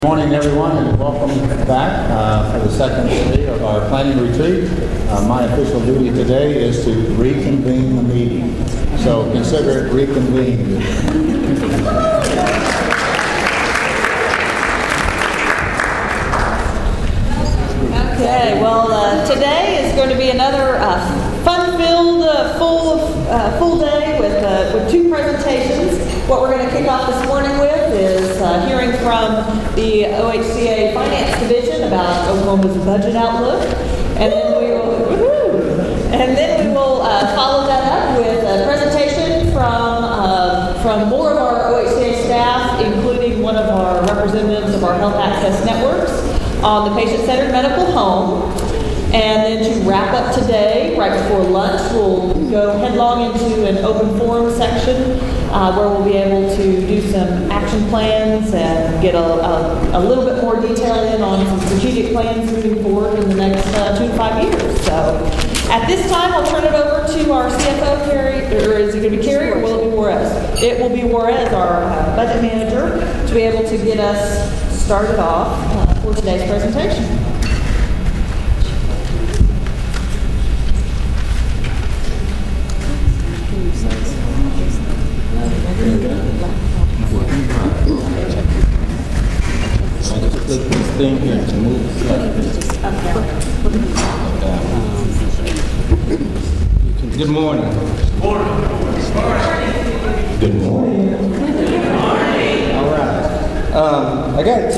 Good morning, everyone, and welcome back for the second day of our planning retreat. My official duty today is to reconvene the meeting, so consider it reconvened. Okay, well, today is going to be another fun-filled, full day with two presentations. What we're going to kick off this morning with is hearing from the OHCA Finance Division about Oklahoma's budget outlook, and then we will follow that up with a presentation from more of our OHCA staff, including one of our representatives of our Health Access Networks on the patient-centered medical home. And then to wrap up today, right before lunch, we'll go headlong into an open forum section where we'll be able to do some action plans and get a little bit more detail in on some strategic plans moving forward in the next 2 to 5 years. So at this time, I'll turn it over to our CFO, Carrie, or is it going to be Carrie or will it be Juarez? It will be Juarez, our budget manager, to be able to get us started off for today's presentation. This thing here to move Good morning. Good morning. Good morning. All right. I got